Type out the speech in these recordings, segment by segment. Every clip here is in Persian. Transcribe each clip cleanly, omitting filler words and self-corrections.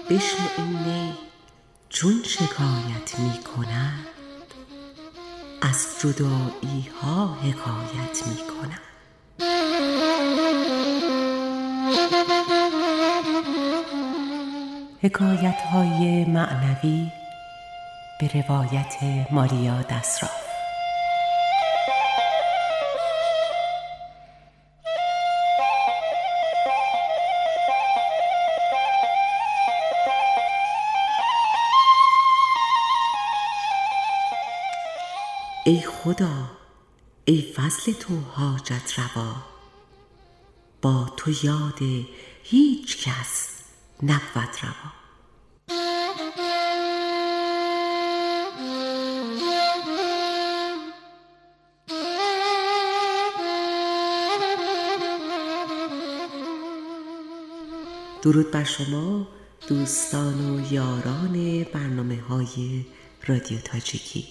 بشنو این نی چون شکایت می کند، از جدایی ها حکایت می کند. حکایت های معنوی به روایت ماریا دسراف. ای خدا، ای فضل تو حاجت روا، با تو یاد هیچ کس نبود روا. درود بر شما دوستان و یاران برنامه‌های رادیو تاجیکی.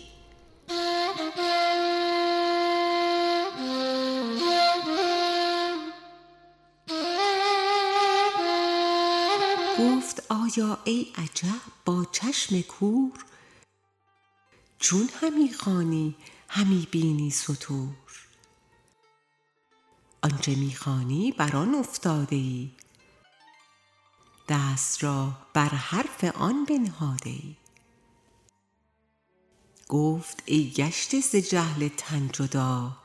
گفت آیا ای عجب با چشم کور، چون همی خوانی همی بینی سطور. آنچه می خوانی بر آن افتاده ای، دست را بر حرف آن بنهاده ای. گفت ای گشته ز جهل تن جدا،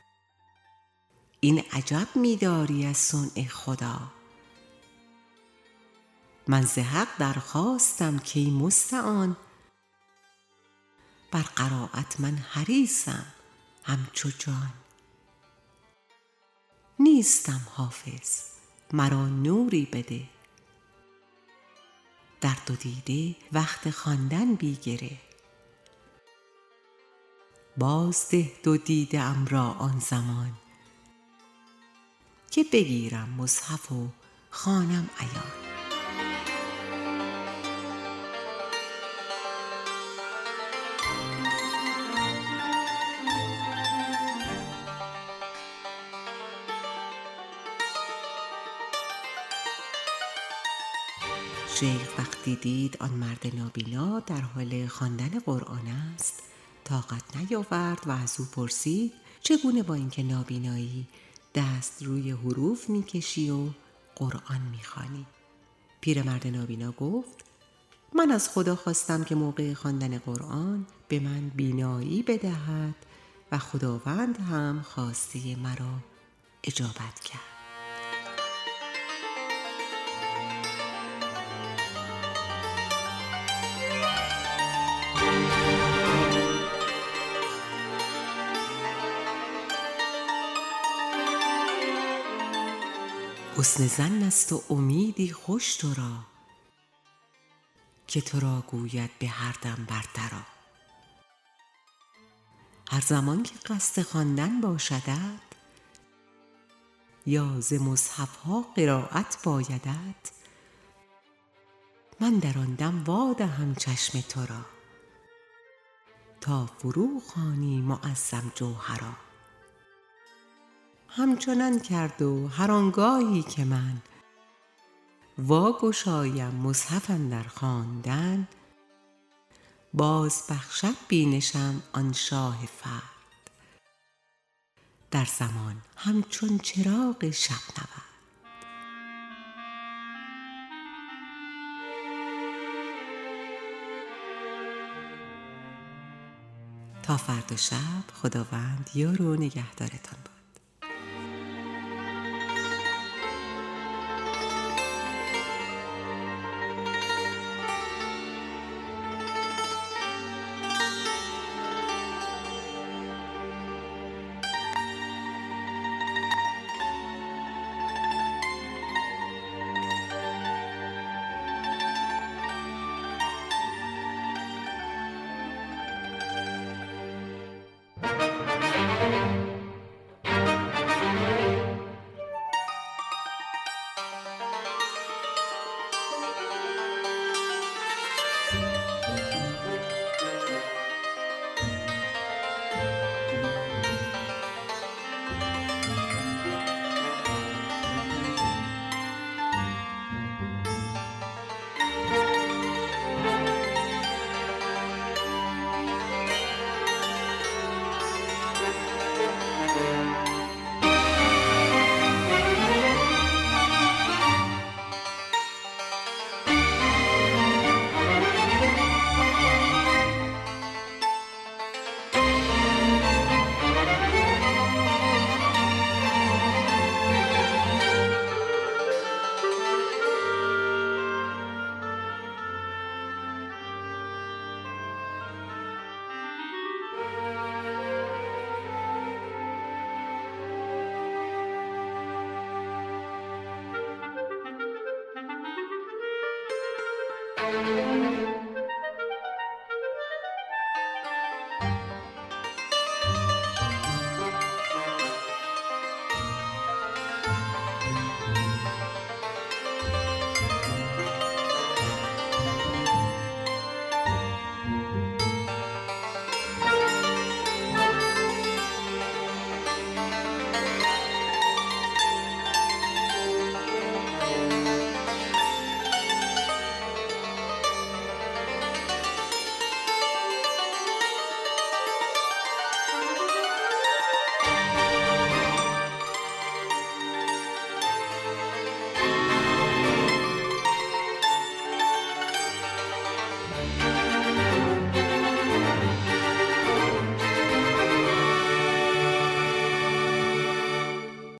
این عجب می داری از صنع خدا. من ز حق درخواستم کای مستعان، بر قرایت من حریصم همچو جان. نیستم حافظ مرا نوری بده، در دو دیده وقت خواندن بی گره. بازده دو دیده ام را آن زمان، که بگیرم مصحف و خوانم عیان. شیخ وقتی دید آن مرد نابینا در حال خواندن قرآن است، طاقت نیاورد و از او پرسید چگونه با اینکه نابینایی دست روی حروف می‌کشی و قرآن می‌خوانی؟ پیرمرد نابینا گفت من از خدا خواستم که موقع خواندن قرآن به من بینایی بدهد و خداوند هم خواسته مرا اجابت کرد. حسن ظن است و امیدی خوش تو را، که تو را گوید به هر دم برترآ. هر زمان که قصد خواندن باشدت، یا ز مصحف ها قرایت بایدت، من در آن دم وا دهم چشم تو را، تا فرو خوانی معظم جوهرا. همچنان کرد و هر آنگاهی که من وا گشایم مصحف اندر خواندن، باز بخشد بینشم آن شاه فرد، در زمان همچون چراغ شب نورد. تا فردا شب خداوند یار و نگهدارتان باد.